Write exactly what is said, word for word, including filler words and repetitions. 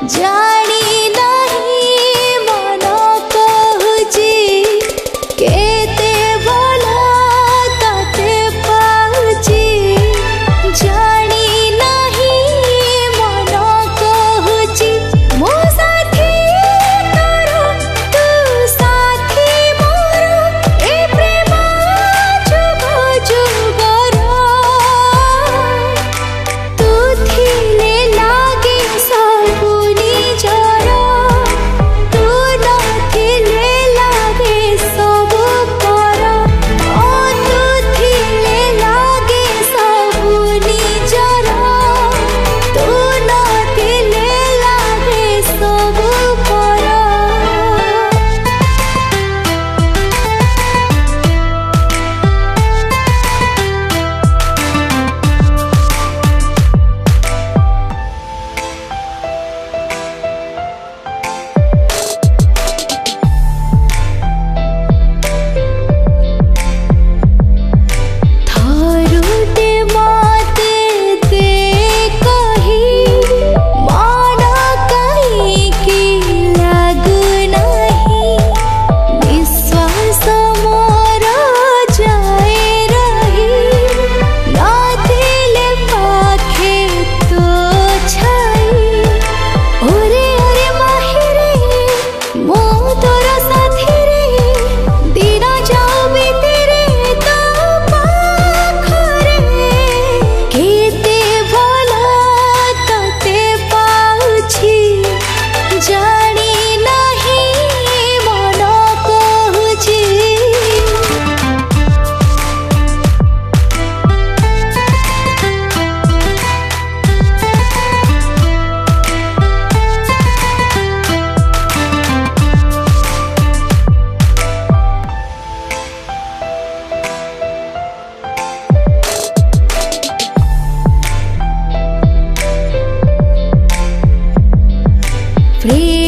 जानी नहीं मन कहूची केते भला तते पाउची जानी नहीं मन कहूची मो साथी तोरो तू साथी मोरो ए प्रेम जुग जुगर तू थिले लागे सबु निजर तू नथिले लागे सबु पर ओ तू थिले लागे सबु निजर तू नथिले लागे सबु पर। थारुते माते दे कही मन कहीं की लागू नहीं विश्वास मोर जाए रही नथिले पाखे तो छाई ओरे ओरे माहिरे मो तोर साथी रे दिन जाऊ बीतेरे तो पाखरे केते भला तते पाउछि जानी नहीं मन कहूछि। प्रेम